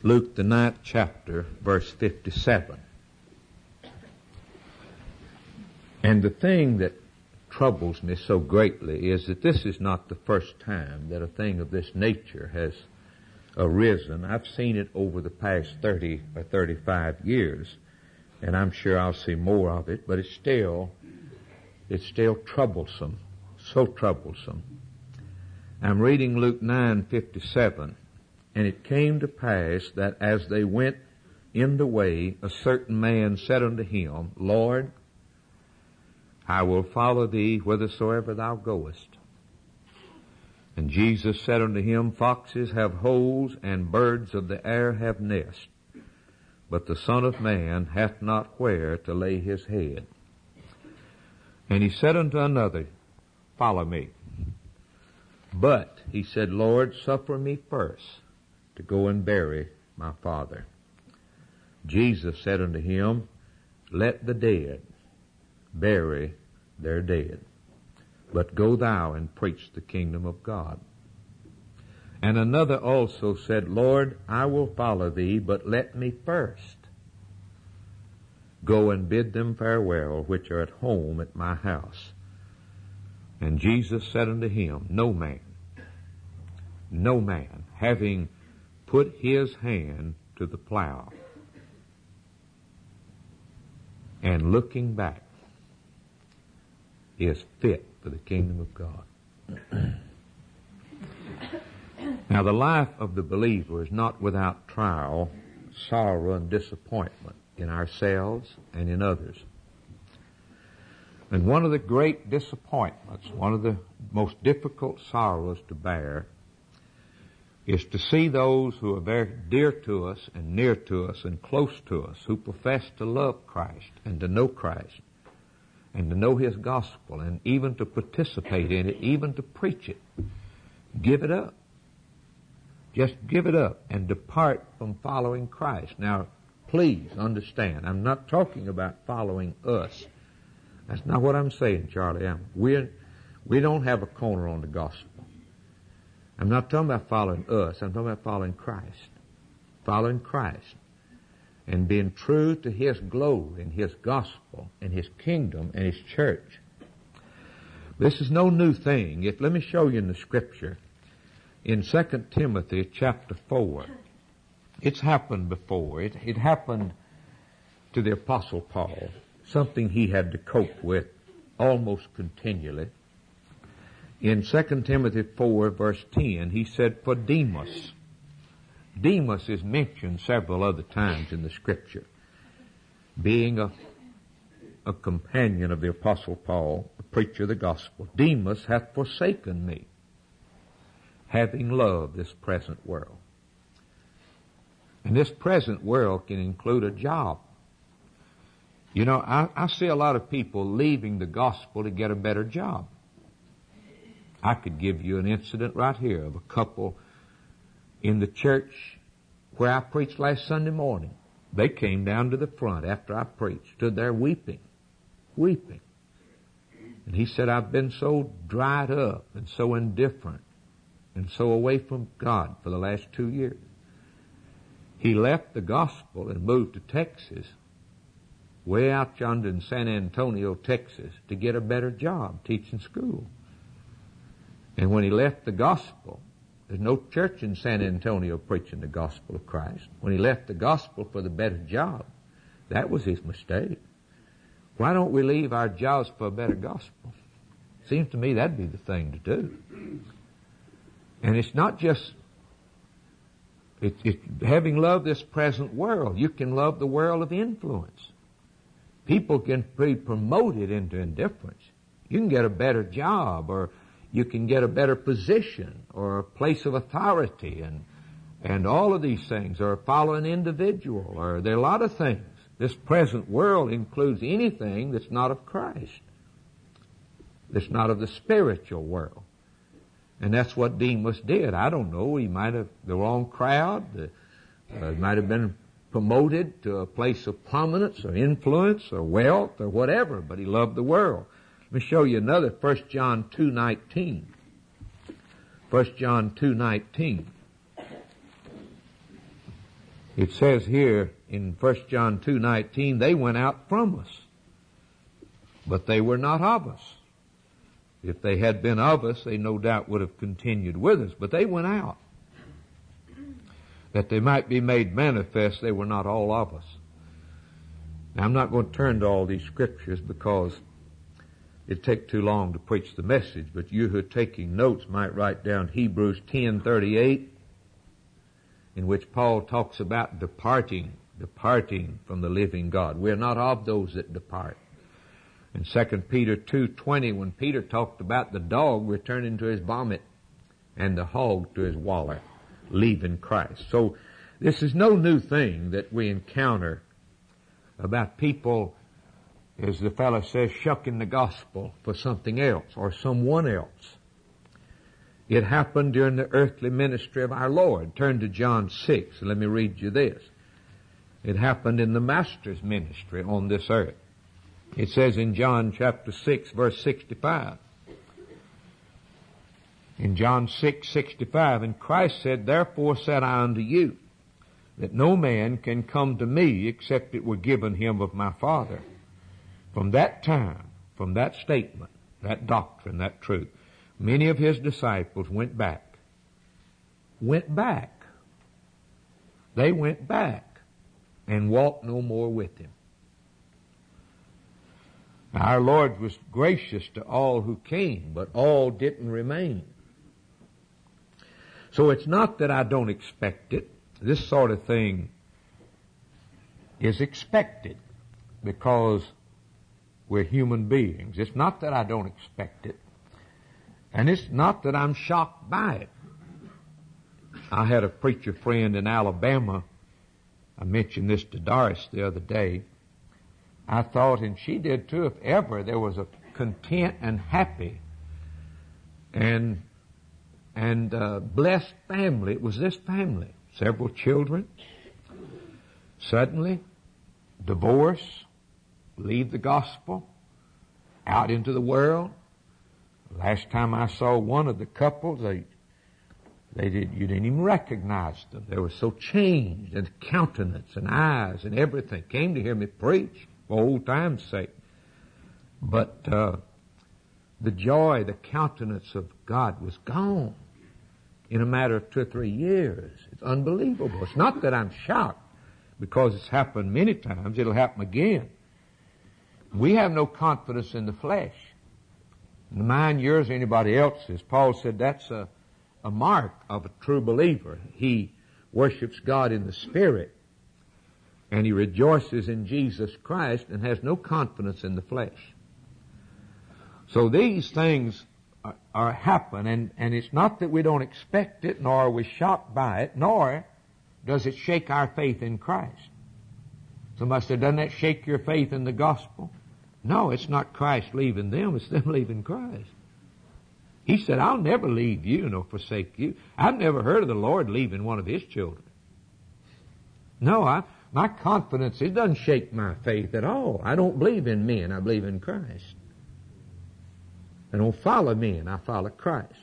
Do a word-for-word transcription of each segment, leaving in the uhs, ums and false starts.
Luke, the ninth chapter, verse fifty-seven. And the thing that troubles me so greatly is that this is not the first time that a thing of this nature has arisen. I've seen it over the past thirty or thirty-five years, and I'm sure I'll see more of it, but it's still, it's still troublesome, so troublesome. I'm reading Luke nine fifty-seven, and it came to pass that as they went in the way, a certain man said unto him, Lord, I will follow thee whithersoever thou goest. And Jesus said unto him, Foxes have holes, and birds of the air have nests, but the Son of Man hath not where to lay his head. And he said unto another, Follow me. But he said, Lord, suffer me first to go and bury my father. Jesus said unto him, Let the dead bury their dead, but go thou and preach the kingdom of God. And another also said, Lord, I will follow thee, but let me first go and bid them farewell which are at home at my house. And Jesus said unto him, No man, no man, having put his hand to the plow and looking back, is fit for the kingdom of God. Now, the life of the believer is not without trial, sorrow, and disappointment in ourselves and in others. And one of the great disappointments, one of the most difficult sorrows to bear, is to see those who are very dear to us and near to us and close to us, who profess to love Christ and to know Christ and to know His gospel and even to participate in it, even to preach it, give it up. Just give it up and depart from following Christ. Now, please understand, I'm not talking about following us. That's not what I'm saying, Charlie. I'm, we're, we don't have a corner on the gospel. I'm not talking about following us. I'm talking about following Christ. Following Christ. And being true to His glory and His gospel and His kingdom and His church. This is no new thing. If, let me show you in the scripture. In Second Timothy chapter four, it's happened before. It, it happened to the Apostle Paul, something he had to cope with almost continually. In Second Timothy four verse ten, he said, For Demas. Demas is mentioned several other times in the scripture, being a, a companion of the Apostle Paul, a preacher of the gospel. Demas hath forsaken me, having loved this present world. And this present world can include a job. You know, I, I see a lot of people leaving the gospel to get a better job. I could give you an incident right here of a couple in the church where I preached last Sunday morning. They came down to the front after I preached, stood there weeping, weeping. And he said, I've been so dried up and so indifferent and so away from God for the last two years. He left the gospel and moved to Texas, way out yonder in San Antonio, Texas, to get a better job teaching school. And when he left the gospel, there's no church in San Antonio preaching the gospel of Christ. When he left the gospel for the better job, that was his mistake. Why don't we leave our jobs for a better gospel? Seems to me that'd be the thing to do. And it's not just it, it, having loved this present world. You can love the world of influence. People can be promoted into indifference. You can get a better job, or you can get a better position or a place of authority, and and all of these things, or follow an individual, or there are a lot of things. This present world includes anything that's not of Christ, that's not of the spiritual world. And that's what Demas did. I don't know, he might have the wrong crowd, the, uh, might have been promoted to a place of prominence or influence or wealth or whatever, but he loved the world. Let me show you another, First John two nineteen. First John two nineteen. It says here in First John two nineteen, they went out from us, but they were not of us. If they had been of us, they no doubt would have continued with us, but they went out, that they might be made manifest they were not all of us. Now, I'm not going to turn to all these scriptures because it'd take too long to preach the message, but you who are taking notes might write down Hebrews ten thirty-eight, in which Paul talks about departing, departing from the living God. We're not of those that depart. In Second Peter two twenty, when Peter talked about the dog returning to his vomit and the hog to his waller, leaving Christ. So this is no new thing that we encounter about people, as the fellow says, shucking the gospel for something else or someone else. It happened during the earthly ministry of our Lord. Turn to John six and let me read you this. It happened in the Master's ministry on this earth. It says in John chapter six verse sixty-five. In John six sixty-five, and Christ said, therefore said I unto you, that no man can come to me except it were given him of my Father. From that time, from that statement, that doctrine, that truth, many of his disciples went back. Went back. They went back and walked no more with him. Now, our Lord was gracious to all who came, but all didn't remain. So it's not that I don't expect it. This sort of thing is expected because we're human beings. It's not that I don't expect it. And it's not that I'm shocked by it. I had a preacher friend in Alabama. I mentioned this to Doris the other day. I thought, and she did too, if ever there was a content and happy and and uh, blessed family, it was this family. Several children. Suddenly, divorce, leave the gospel, out into the world. Last time I saw one of the couples, they, they did, you didn't even recognize them. They were so changed, and countenance and eyes and everything. Came to hear me preach for old time's sake. But uh, the joy, the countenance of God was gone in a matter of two or three years. It's unbelievable. It's not that I'm shocked because it's happened many times. It'll happen again. We have no confidence in the flesh. Mine, yours, or anybody else's. Paul said that's a, a mark of a true believer. He worships God in the Spirit, and he rejoices in Jesus Christ and has no confidence in the flesh. So these things are, are happen, and, and it's not that we don't expect it, nor are we shocked by it, nor does it shake our faith in Christ. Somebody said, doesn't that shake your faith in the gospel? No, it's not Christ leaving them, it's them leaving Christ. He said, I'll never leave you nor forsake you. I've never heard of the Lord leaving one of his children. No, I, my confidence, it doesn't shake my faith at all. I don't believe in men, I believe in Christ. I don't follow men, I follow Christ.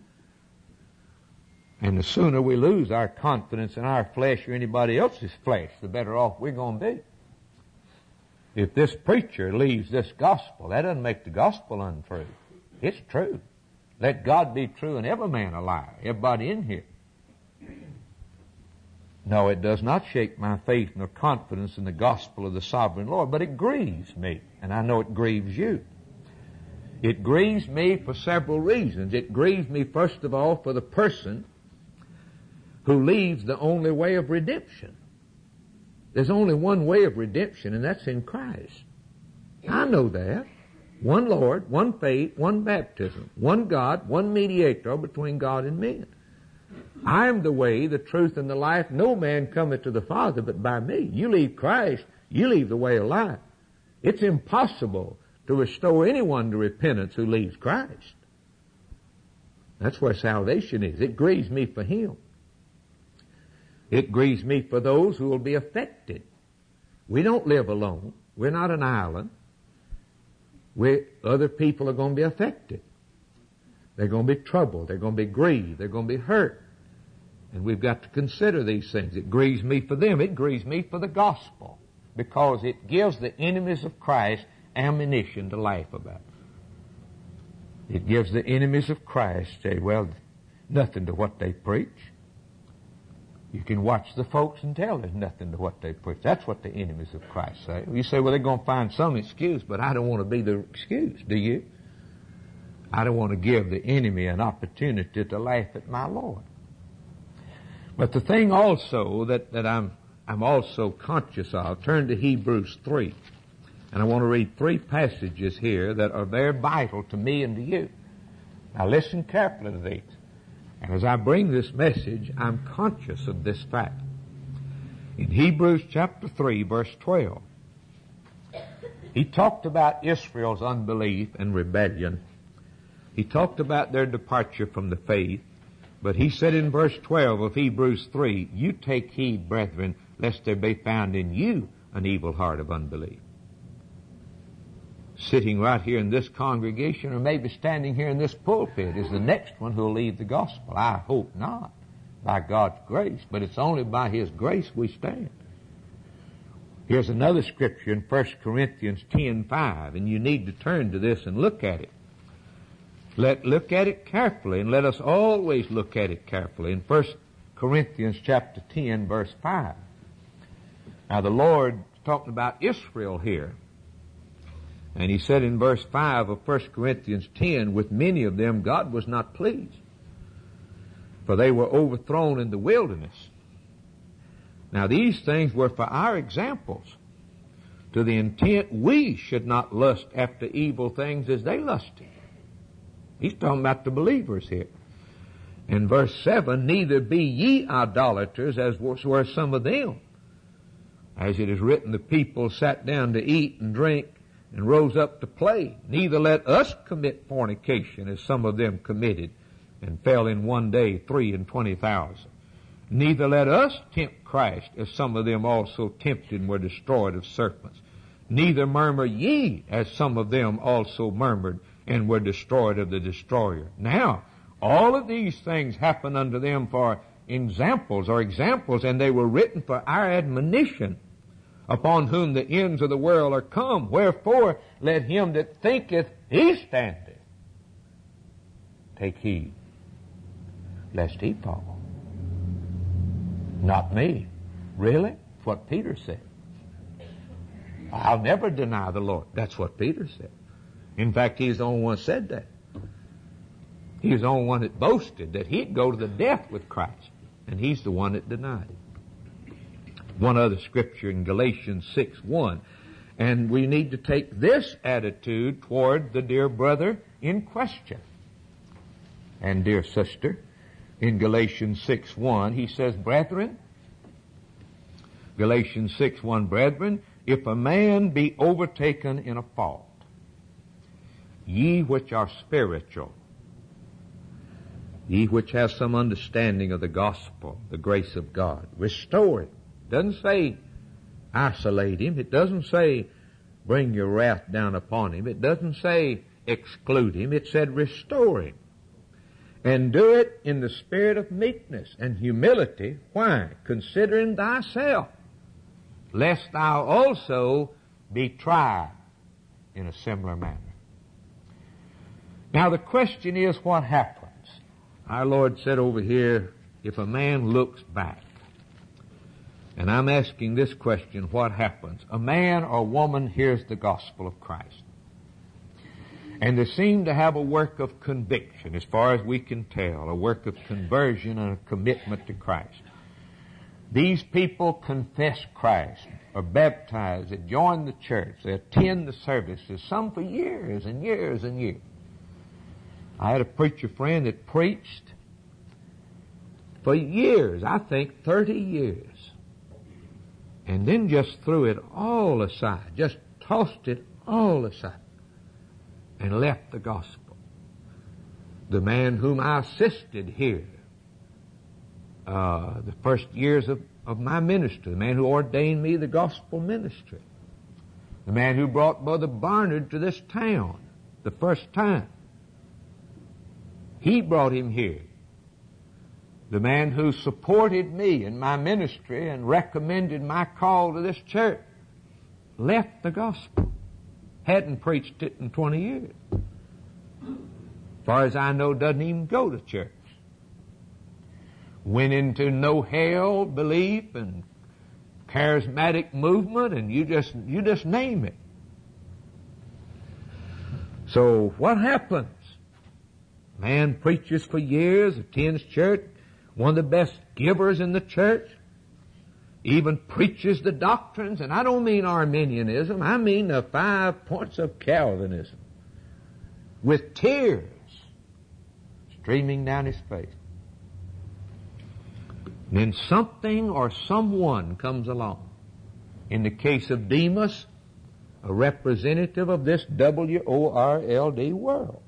And the sooner we lose our confidence in our flesh or anybody else's flesh, the better off we're going to be. If this preacher leaves this gospel, that doesn't make the gospel untrue. It's true. Let God be true and every man a liar, everybody in here. No, it does not shake my faith nor confidence in the gospel of the sovereign Lord, but it grieves me, and I know it grieves you. It grieves me for several reasons. It grieves me, first of all, for the person who leaves the only way of redemption. There's only one way of redemption, and that's in Christ. I know that. One Lord, one faith, one baptism, one God, one mediator between God and men. I am the way, the truth, and the life. No man cometh to the Father but by me. You leave Christ, you leave the way of life. It's impossible to restore anyone to repentance who leaves Christ. That's where salvation is. It grieves me for him. It grieves me for those who will be affected. We don't live alone. We're not an island. We're, other people are going to be affected. They're going to be troubled. They're going to be grieved. They're going to be hurt. And we've got to consider these things. It grieves me for them. It grieves me for the gospel, because it gives the enemies of Christ ammunition to laugh about. It gives the enemies of Christ, say, well, nothing to what they preach. You can watch the folks and tell there's nothing to what they preach. That's what the enemies of Christ say. You say, well, they're going to find some excuse, but I don't want to be the excuse, do you? I don't want to give the enemy an opportunity to laugh at my Lord. But the thing also that, that I'm, I'm also conscious of, turn to Hebrews three. And I want to read three passages here that are very vital to me and to you. Now listen carefully to these. And as I bring this message, I'm conscious of this fact. In Hebrews chapter three, verse twelve, he talked about Israel's unbelief and rebellion. He talked about their departure from the faith. But he said in verse twelve of Hebrews three, you take heed, brethren, lest there be found in you an evil heart of unbelief. Sitting right here in this congregation, or maybe standing here in this pulpit, is the next one who'll leave the gospel. I hope not, by God's grace, but it's only by His grace we stand. Here's another scripture in First Corinthians ten five, and you need to turn to this and look at it. Let look at it carefully, and let us always look at it carefully. In First Corinthians chapter ten, verse five. Now the Lord talking about Israel here. And he said in verse five of First Corinthians ten, with many of them God was not pleased, for they were overthrown in the wilderness. Now these things were for our examples, to the intent we should not lust after evil things as they lusted. He's talking about the believers here. In verse seven, neither be ye idolaters as were some of them. As it is written, the people sat down to eat and drink and rose up to play. Neither let us commit fornication as some of them committed and fell in one day three and twenty thousand. Neither let us tempt Christ as some of them also tempted and were destroyed of serpents. Neither murmur ye as some of them also murmured and were destroyed of the destroyer. Now, all of these things happen unto them for examples or examples, and they were written for our admonition, upon whom the ends of the world are come. Wherefore, let him that thinketh he standeth take heed, lest he fall. Not me. Really? That's what Peter said. I'll never deny the Lord. That's what Peter said. In fact, he's the only one that said that. He's the only one that boasted that he'd go to the death with Christ. And he's the one that denied it. One other scripture in Galatians six one. And we need to take this attitude toward the dear brother in question. And dear sister, in Galatians six one, he says, brethren, Galatians six one, brethren, if a man be overtaken in a fault, ye which are spiritual, ye which have some understanding of the gospel, the grace of God, restore him. It doesn't say isolate him. It doesn't say bring your wrath down upon him. It doesn't say exclude him. It said restore him. And do it in the spirit of meekness and humility. Why? Considering thyself, lest thou also be tried in a similar manner. Now the question is, what happens? Our Lord said over here, if a man looks back, and I'm asking this question, what happens? A man or woman hears the gospel of Christ, and they seem to have a work of conviction, as far as we can tell, a work of conversion and a commitment to Christ. These people confess Christ, are baptized, they join the church, they attend the services, some for years and years and years. I had a preacher friend that preached for years, I think thirty years, and then just threw it all aside, just tossed it all aside, and left the gospel. The man whom I assisted here, uh, the first years of, of my ministry, the man who ordained me the gospel ministry, the man who brought Brother Barnard to this town the first time, he brought him here. the man who supported me in my ministry and recommended my call to this church, left the gospel. Hadn't preached it in twenty years. As far as I know, doesn't even go to church. Went into no hell belief and charismatic movement, and you just you just name it. So what happens? Man preaches for years, attends church, one of the best givers in the church, even preaches the doctrines, and I don't mean Arminianism, I mean the five points of Calvinism, with tears streaming down his face. And then something or someone comes along. In the case of Demas, a representative of this W O R L D world.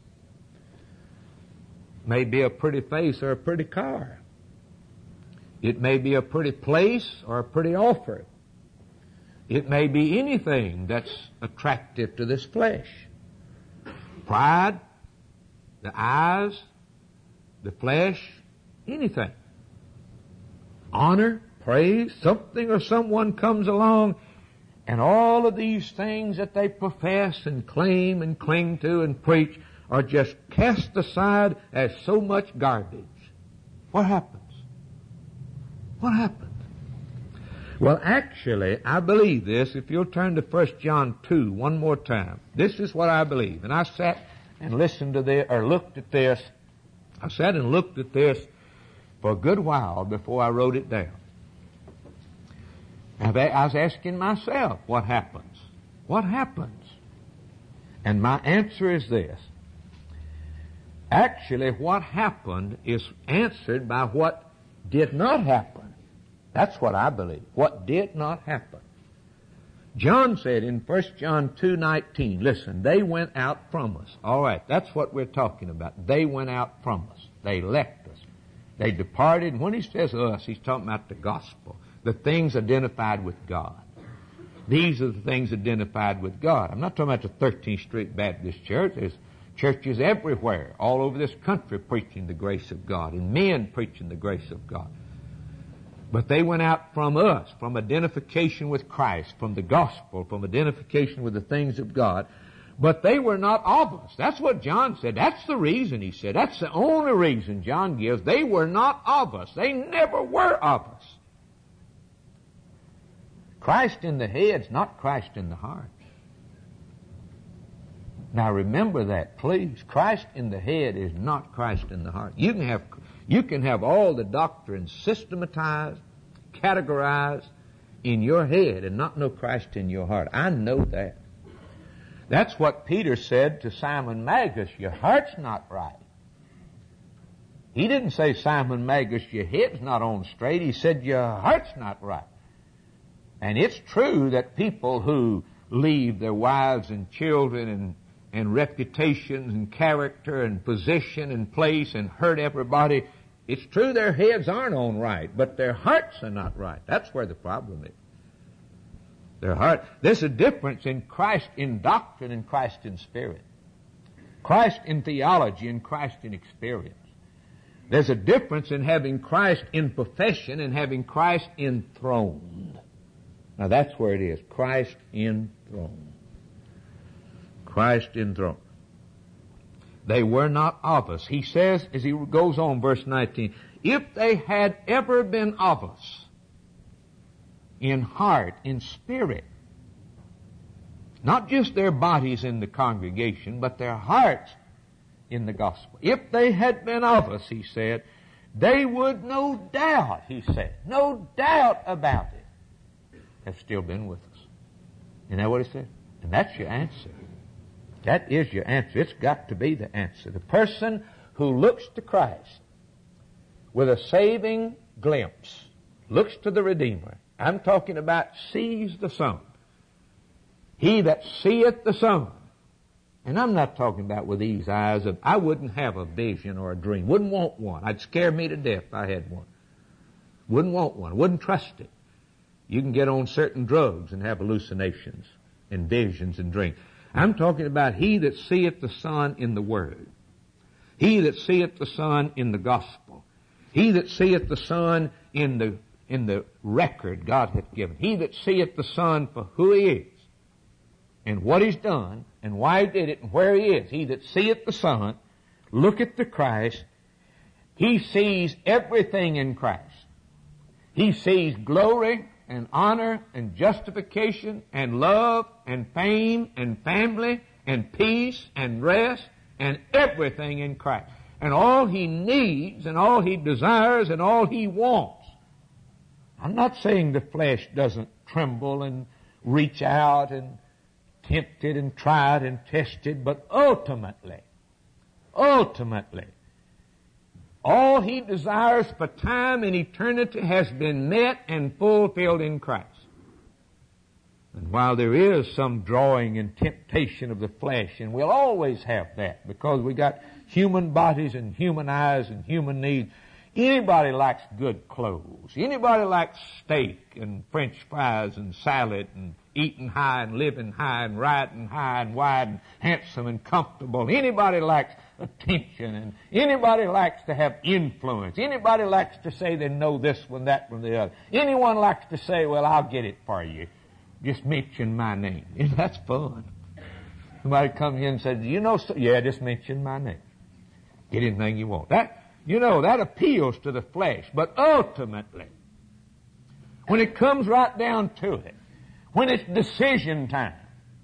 May be a pretty face or a pretty car. It may be a pretty place or a pretty offer. It may be anything that's attractive to this flesh. Pride, the eyes, the flesh, anything. Honor, praise, something or someone comes along, and all of these things that they profess and claim and cling to and preach are just cast aside as so much garbage. What happens? What happens? Well, actually, I believe this. If you'll turn to First John two one more time. This is what I believe. And I sat and listened to this, or looked at this. I sat and looked at this for a good while before I wrote it down. I was asking myself, what happens? What happens? And my answer is this. Actually, what happened is answered by what did not happen. That's what I believe. What did not happen. John said in First John two nineteen, listen, they went out from us. All right, that's what we're talking about. They went out from us. They left us. They departed. And when he says us, he's talking about the gospel, the things identified with God. These are the things identified with God. I'm not talking about the thirteenth Street Baptist Church. There's churches everywhere, all over this country, preaching the grace of God, and men preaching the grace of God. But they went out from us, from identification with Christ, from the gospel, from identification with the things of God. But they were not of us. That's what John said. That's the reason, he said. That's the only reason John gives. They were not of us. They never were of us. Christ in the head's not Christ in the heart. Now remember that, please. Christ in the head is not Christ in the heart. You can have, you can have all the doctrines systematized, categorized in your head and not know Christ in your heart. I know that. That's what Peter said to Simon Magus. Your heart's not right. He didn't say, Simon Magus, your head's not on straight. He said, your heart's not right. And it's true that people who leave their wives and children and, and reputations and character and position and place and hurt everybody, it's true their heads aren't on right, but their hearts are not right. That's where the problem is. Their heart. There's a difference in Christ in doctrine and Christ in spirit. Christ in theology and Christ in experience. There's a difference in having Christ in profession and having Christ enthroned. Now that's where it is. Christ enthroned. Christ enthroned. They were not of us. He says, as he goes on, verse nineteen, if they had ever been of us, in heart, in spirit, not just their bodies in the congregation, but their hearts in the gospel. If they had been of us, he said, they would no doubt, he said, no doubt about it, have still been with us. Isn't that what he said? And that's your answer. That is your answer. It's got to be the answer. The person who looks to Christ with a saving glimpse, looks to the Redeemer. I'm talking about sees the Son. He that seeth the Son. And I'm not talking about with these eyes of, I wouldn't have a vision or a dream. Wouldn't want one. I'd scare me to death if I had one. Wouldn't want one. Wouldn't trust it. You can get on certain drugs and have hallucinations and visions and dreams. I'm talking about he that seeth the Son in the Word. He that seeth the Son in the gospel. He that seeth the Son in the, in the record God hath given. He that seeth the Son for who He is, and what He's done, and why He did it, and where He is. He that seeth the Son, look at the Christ, he sees everything in Christ. He sees glory and honor and justification and love and fame and family and peace and rest and everything in Christ. And all he needs and all he desires and all he wants. I'm not saying the flesh doesn't tremble and reach out and tempt it and try it and test it, but ultimately, ultimately, all he desires for time and eternity has been met and fulfilled in Christ. And while there is some drawing and temptation of the flesh, and we'll always have that because we got human bodies and human eyes and human needs. Anybody likes good clothes. Anybody likes steak and French fries and salad and eating high and living high and riding high and wide and handsome and comfortable. Anybody likes attention, and anybody likes to have influence. Anybody likes to say they know this one, that one, the other. Anyone likes to say, well, I'll get it for you. Just mention my name. And that's fun. Somebody comes in and says, you know, so, yeah, just mention my name. Get anything you want. That, you know, that appeals to the flesh. But ultimately, when it comes right down to it, when it's decision time,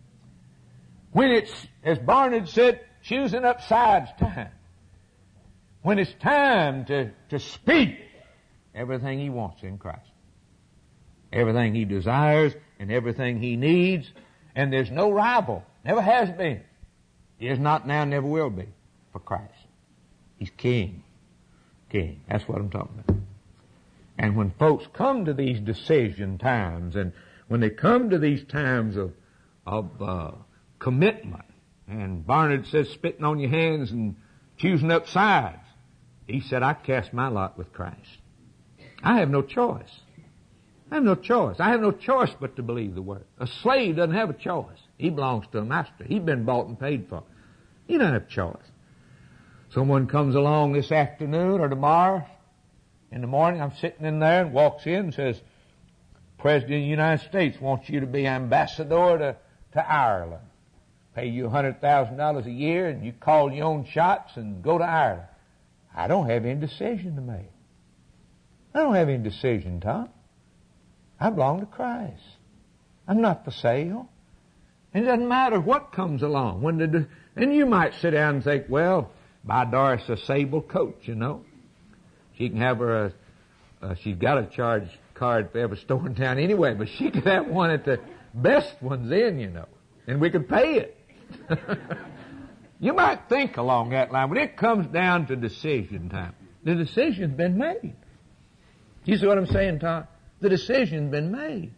when it's, as Barnard said, choosing up sides time, when it's time to, to speak everything he wants in Christ, everything he desires and everything he needs, and there's no rival, never has been, is not now, never will be, for Christ. He's king. King. That's what I'm talking about. And when folks come to these decision times, and when they come to these times of, of uh, commitment, and Barnard says spitting on your hands and choosing up sides, he said, I cast my lot with Christ. I have no choice. I have no choice. I have no choice but to believe the Word. A slave doesn't have a choice. He belongs to a master. He's been bought and paid for. He doesn't have a choice. Someone comes along this afternoon or tomorrow, in the morning, I'm sitting in there and walks in and says, President of the United States wants you to be ambassador to, to Ireland. Pay you one hundred thousand dollars a year and you call your own shots and go to Ireland. I don't have any decision to make. I don't have any decision, Tom. I belong to Christ. I'm not for sale. And it doesn't matter what comes along. When the, and you might sit down and think, well, buy Doris a sable coat, you know. She can have her a, uh, she's got a charge card for every store in town anyway, but she could have one at the best ones in, you know. And we could pay it. You might think along that line. When it comes down to decision time, the decision's been made. You see what I'm saying, Tom? The decision's been made.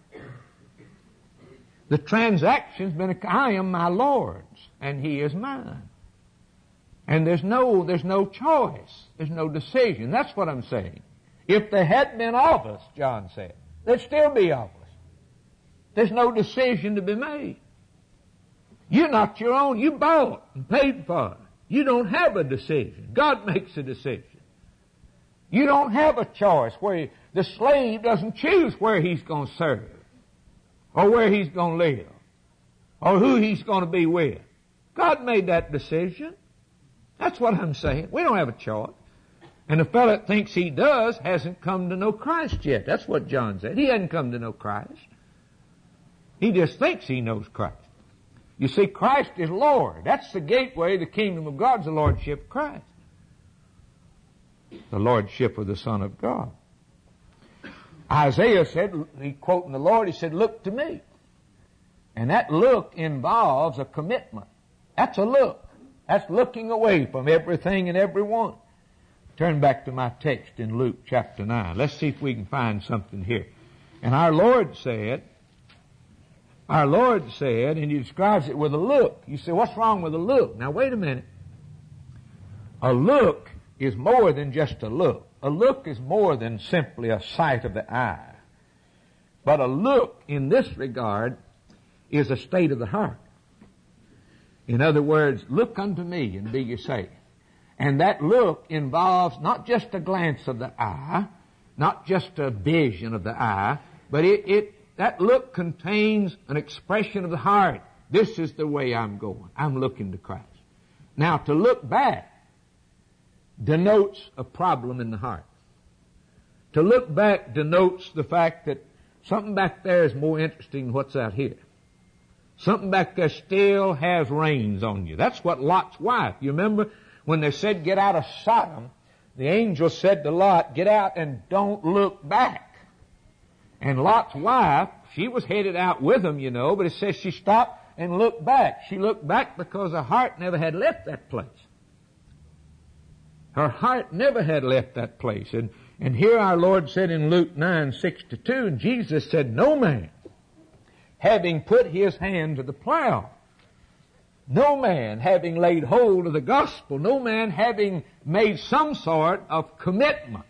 The transaction's been, I am my Lord's, and He is mine. And there's no, there's no choice. There's no decision. That's what I'm saying. If there had been of us, John said, there'd still be of us. There's no decision to be made. You're not your own. You bought and paid for it. You don't have a decision. God makes a decision. You don't have a choice where you, the slave doesn't choose where he's going to serve or where he's going to live or who he's going to be with. God made that decision. That's what I'm saying. We don't have a choice. And the fellow that thinks he does hasn't come to know Christ yet. That's what John said. He hasn't come to know Christ. He just thinks he knows Christ. You see, Christ is Lord. That's the gateway. The kingdom of God's the lordship of Christ. The lordship of the Son of God. Isaiah said, he quoting the Lord, he said, look to me. And that look involves a commitment. That's a look. That's looking away from everything and everyone. Turn back to my text in Luke chapter nine. Let's see if we can find something here. And our Lord said, our Lord said, and He describes it with a look. You say, what's wrong with a look? Now wait a minute. A look is more than just a look. A look is more than simply a sight of the eye. But a look in this regard is a state of the heart. In other words, look unto me and be ye saved. And that look involves not just a glance of the eye, not just a vision of the eye, but it, it that look contains an expression of the heart. This is the way I'm going. I'm looking to Christ. Now, to look back denotes a problem in the heart. To look back denotes the fact that something back there is more interesting than what's out here. Something back there still has reins on you. That's what Lot's wife, you remember when they said get out of Sodom, the angel said to Lot, get out and don't look back. And Lot's wife, she was headed out with him, you know, but it says she stopped and looked back. She looked back because her heart never had left that place. Her heart never had left that place. And, and here our Lord said in Luke nine sixty-two, and Jesus said, no man, having put his hand to the plow, no man having laid hold of the gospel, no man having made some sort of commitment,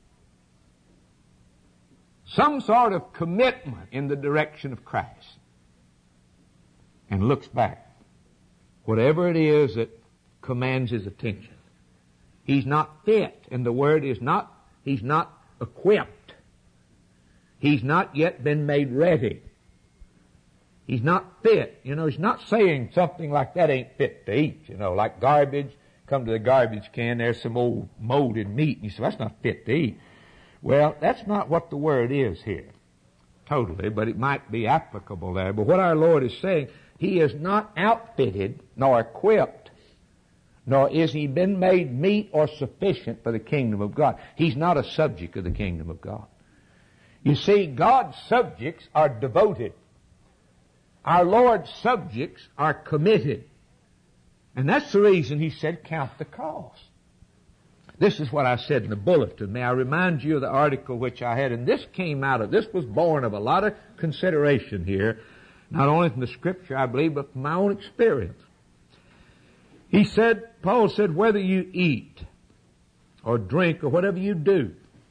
some sort of commitment in the direction of Christ, and looks back, whatever it is that commands his attention, he's not fit, and the word is not, he's not equipped. He's not yet been made ready. He's not fit. You know, he's not saying something like that ain't fit to eat, you know, like garbage. Come to the garbage can, there's some old molded meat, and you say, that's not fit to eat. Well, that's not what the word is here, totally, but it might be applicable there. But what our Lord is saying, he is not outfitted, nor equipped, nor is he been made meet or sufficient for the kingdom of God. He's not a subject of the kingdom of God. You see, God's subjects are devoted. Our Lord's subjects are committed. And that's the reason he said, count the cost. This is what I said in the bulletin. May I remind you of the article which I had, and this came out of, this was born of a lot of consideration here, not only from the Scripture, I believe, but from my own experience. He said, Paul said, whether you eat or drink or whatever you do,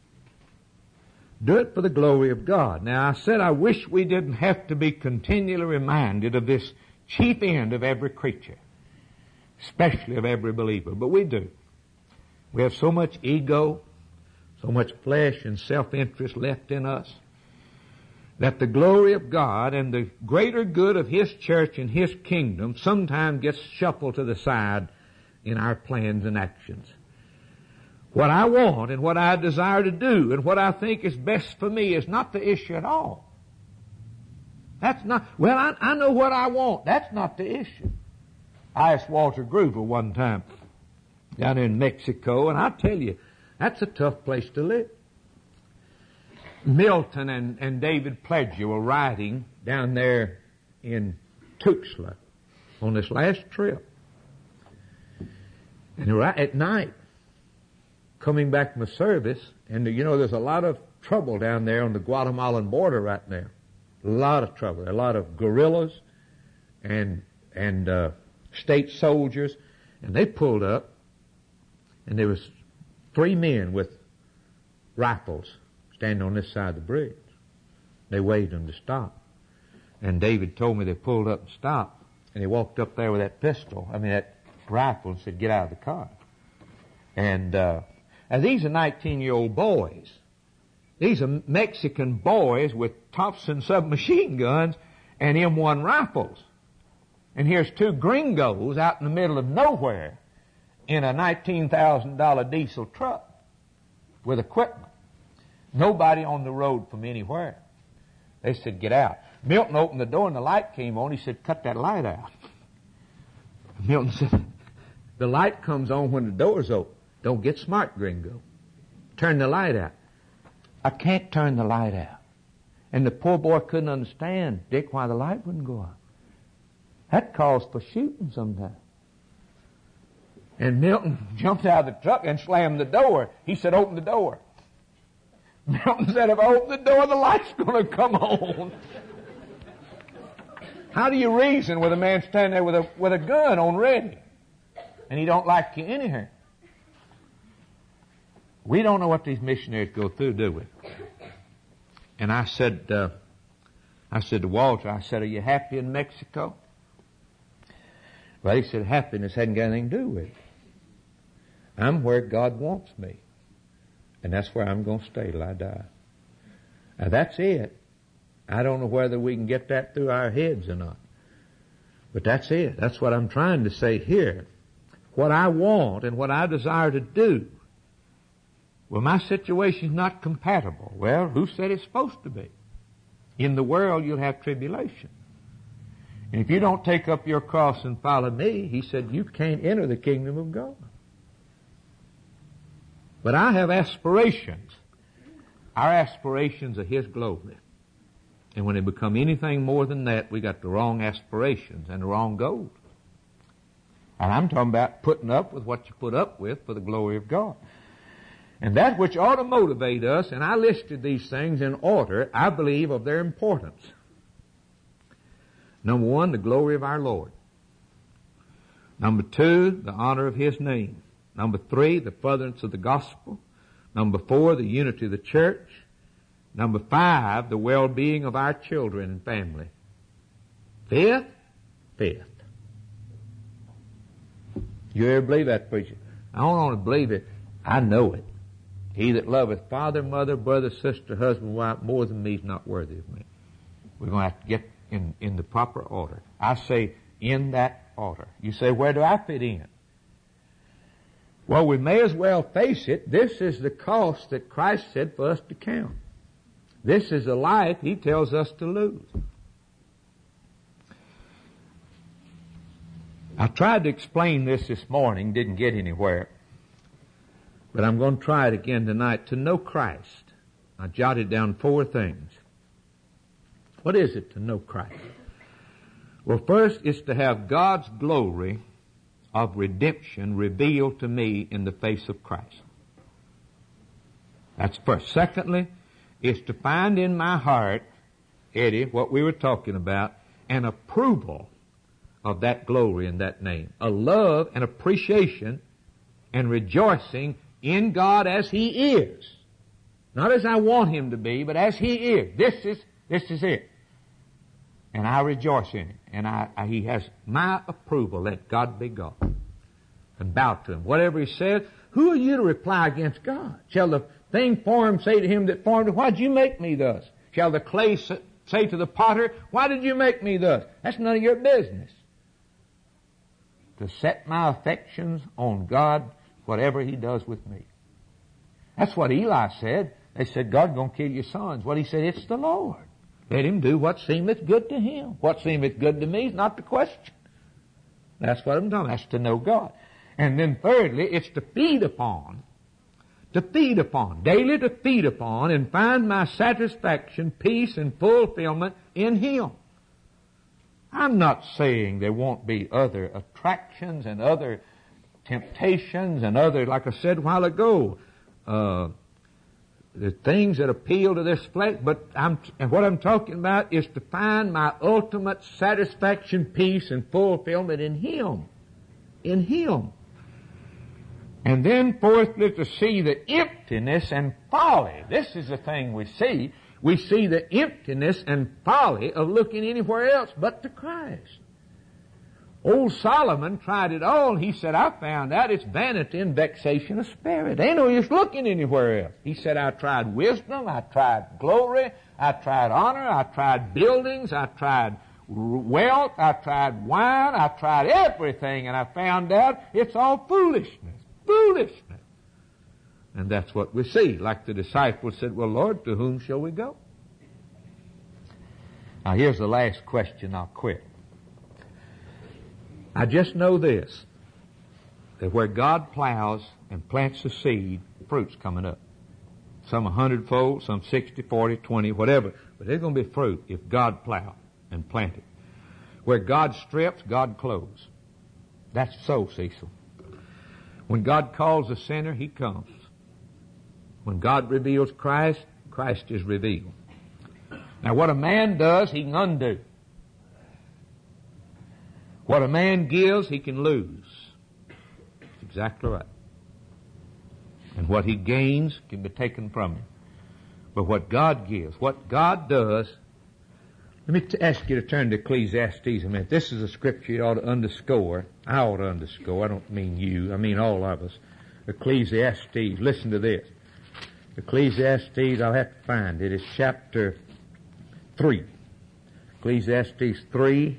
do it for the glory of God. Now, I said I wish we didn't have to be continually reminded of this chief end of every creature, especially of every believer, but we do. We have so much ego, so much flesh and self-interest left in us, that the glory of God and the greater good of His church and His kingdom sometimes gets shuffled to the side in our plans and actions. What I want and what I desire to do and what I think is best for me is not the issue at all. That's not, well, I, I know what I want. That's not the issue. I asked Walter Groover one time down in Mexico, and I tell you, that's a tough place to live. Milton and, and David Pledger were riding down there in Tuxtla on this last trip. And right at night, coming back from a service, and you know there's a lot of trouble down there on the Guatemalan border right now. A lot of trouble. A lot of guerrillas and and uh, state soldiers, and they pulled up, and there was three men with rifles standing on this side of the bridge. They waved them to stop. And David told me they pulled up and stopped, and he walked up there with that pistol, I mean that rifle, and said, get out of the car. And, uh, and these are nineteen-year-old boys. These are Mexican boys with Thompson submachine guns and M one rifles. And here's two gringos out in the middle of nowhere in a nineteen thousand dollars diesel truck with equipment. Nobody on the road from anywhere. They said, get out. Milton opened the door and the light came on. He said, cut that light out. Milton said, the light comes on when the door's open. Don't get smart, gringo. Turn the light out. I can't turn the light out. And the poor boy couldn't understand, Dick, why the light wouldn't go out. That calls for shooting sometimes. And Milton jumped out of the truck and slammed the door. He said, open the door. Milton said, if I open the door, the light's going to come on. How do you reason with a man standing there with a, with a gun on ready? And he don't like you anyhow. We don't know what these missionaries go through, do we? And I said, uh, I said to Walter, I said, are you happy in Mexico? Well, he said, happiness hadn't got anything to do with it. I'm where God wants me. And that's where I'm going to stay till I die. Now that's it. I don't know whether we can get that through our heads or not. But that's it. That's what I'm trying to say here. What I want and what I desire to do. Well, my situation's not compatible. Well, who said it's supposed to be? In the world, you'll have tribulation. And if you don't take up your cross and follow me, he said, you can't enter the kingdom of God. But I have aspirations. Our aspirations are his glory. And when they become anything more than that, we got the wrong aspirations and the wrong goals. And I'm talking about putting up with what you put up with for the glory of God. And that which ought to motivate us, and I listed these things in order, I believe, of their importance. Number one, the glory of our Lord. Number two, the honor of his name. Number three, the furtherance of the gospel. Number four, the unity of the church. Number five, the well-being of our children and family. Fifth, fifth. You ever believe that, preacher? I don't want to believe it. I know it. He that loveth father, mother, brother, sister, husband, wife more than me is not worthy of me. We're going to have to get in, in the proper order. I say in that order. You say, where do I fit in? Well, we may as well face it. This is the cost that Christ said for us to count. This is a life he tells us to lose. I tried to explain this this morning, didn't get anywhere. But I'm going to try it again tonight. To know Christ. I jotted down four things. What is it to know Christ? Well, first is to have God's glory of redemption revealed to me in the face of Christ. That's first. Secondly, is to find in my heart, Eddie, what we were talking about, an approval of that glory and that name. A love and appreciation and rejoicing in God as he is. Not as I want him to be, but as he is. This is, this is it. And I rejoice in it. And I, I, he has my approval. Let God be God. And bow to him. Whatever he says, who are you to reply against God? Shall the thing formed say to him that formed it, why did you make me thus? Shall the clay say to the potter, why did you make me thus? That's none of your business. To set my affections on God, whatever he does with me. That's what Eli said. They said, God's going to kill your sons. What he said, it's the Lord. Let him do what seemeth good to him. What seemeth good to me is not the question. That's what I'm talking about. That's to know God. And then thirdly, it's to feed upon. To feed upon. Daily to feed upon and find my satisfaction, peace, and fulfillment in him. I'm not saying there won't be other attractions and other temptations and other, like I said a while ago, uh, the things that appeal to this flesh, but I'm, and what I'm talking about is to find my ultimate satisfaction, peace, and fulfillment in him. In him. And then fourthly, to see the emptiness and folly. This is the thing we see. We see the emptiness and folly of looking anywhere else but to Christ. Old Solomon tried it all. He said, I found out it's vanity and vexation of spirit. Ain't no use looking anywhere else. He said, I tried wisdom, I tried glory, I tried honor, I tried buildings, I tried wealth, I tried wine, I tried everything, and I found out it's all foolishness. Foolishness. And that's what we see. Like the disciples said, well, Lord, to whom shall we go? Now, here's the last question. I'll quit. I just know this, that where God plows and plants the seed, fruit's coming up. Some a hundredfold, some sixty, forty, twenty, whatever. But there's going to be fruit if God plow and plant it. Where God strips, God clothes. That's so, Cecil. When God calls a sinner, he comes. When God reveals Christ, Christ is revealed. Now what a man does, he can undo. What a man gives, he can lose. That's exactly right. And what he gains can be taken from him. But what God gives, what God does, let me t- ask you to turn to Ecclesiastes a minute. This is a scripture you ought to underscore. I ought to underscore. I don't mean you. I mean all of us. Ecclesiastes. Listen to this. Ecclesiastes, I'll have to find it. It's chapter three. Ecclesiastes three,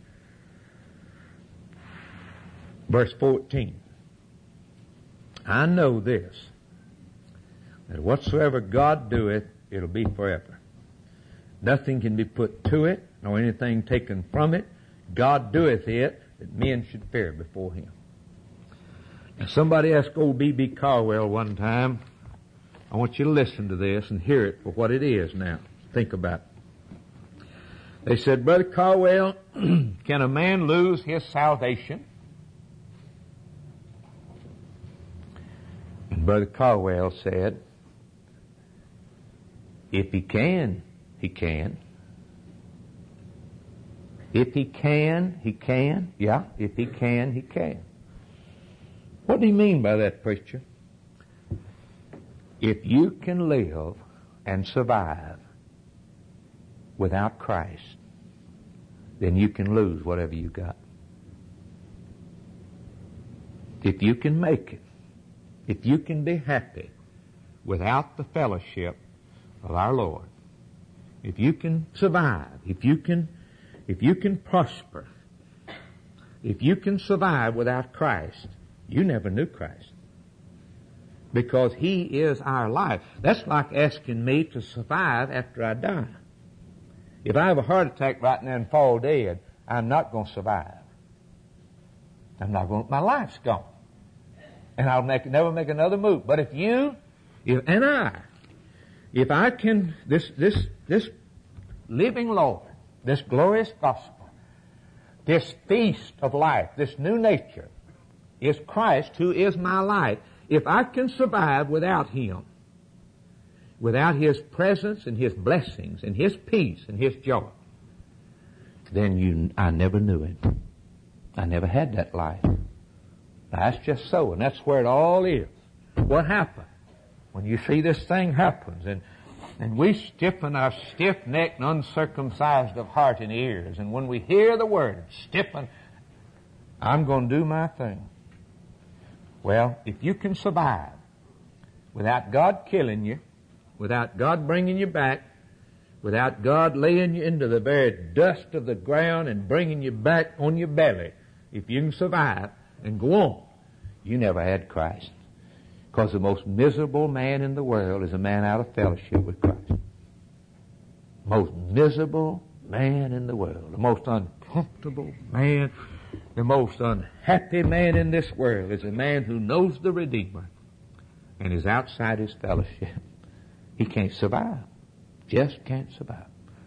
verse fourteen. I know this, that whatsoever God doeth, it'll be forever. Nothing can be put to it, nor anything taken from it. God doeth it, that men should fear before Him. Now, somebody asked old B B Caldwell one time, I want you to listen to this and hear it for what it is now. Think about it. They said, Brother Caldwell, can a man lose his salvation? And Brother Caldwell said, if he can, he can. If he can, he can. Yeah, if he can, he can. What do you mean by that, preacher? If you can live and survive without Christ, then you can lose whatever you got. If you can make it, if you can be happy without the fellowship of our Lord, if you can survive, if you can, if you can prosper, if you can survive without Christ, you never knew Christ. Because He is our life. That's like asking me to survive after I die. If I have a heart attack right now and fall dead, I'm not going to survive. I'm not going. My life's gone, and I'll make never make another move. But if you, if and I, if I can, this this this living Lord, this glorious gospel, this feast of life, this new nature, is Christ, who is my life. If I can survive without Him, without His presence and His blessings and His peace and His joy, then you, I never knew Him. I never had that life. That's just so, and that's where it all is. What happened? When you see this thing happens, and and we stiffen our stiff-necked and uncircumcised of heart and ears, and when we hear the word, stiffen, I'm going to do my thing. Well, if you can survive without God killing you, without God bringing you back, without God laying you into the very dust of the ground and bringing you back on your belly, if you can survive and go on, you never had Christ. Because the most miserable man in the world is a man out of fellowship with Christ. Most miserable man in the world, the most uncomfortable man, the most unhappy man in this world is a man who knows the Redeemer and is outside His fellowship. He can't survive. Just can't survive.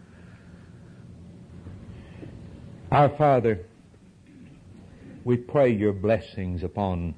Our Father, we pray Your blessings upon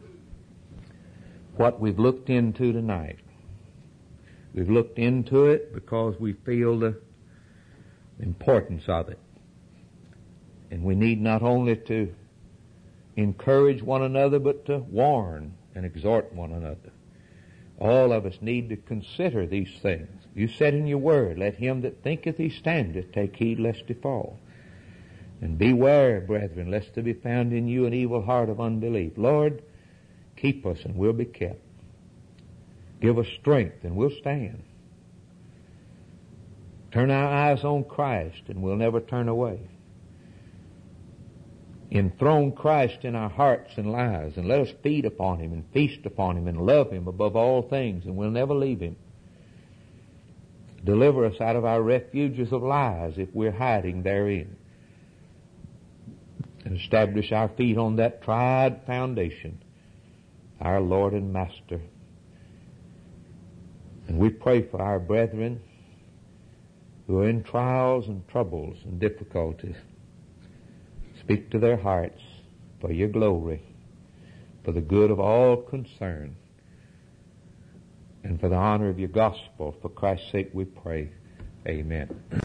what we've looked into tonight. We've looked into it because we feel the importance of it. And we need not only to encourage one another, but to warn and exhort one another. All of us need to consider these things. You said in Your word, let him that thinketh he standeth take heed lest he fall. And beware, brethren, lest there be found in you an evil heart of unbelief. Lord, keep us and we'll be kept. Give us strength and we'll stand. Turn our eyes on Christ and we'll never turn away. Enthrone Christ in our hearts and lives, and let us feed upon Him and feast upon Him and love Him above all things, and we'll never leave Him. Deliver us out of our refuges of lies if we're hiding therein, and establish our feet on that tried foundation, our Lord and Master. And we pray for our brethren who are in trials and troubles and difficulties. Speak to their hearts for Your glory, for the good of all concerned, and for the honor of Your gospel. For Christ's sake we pray. Amen.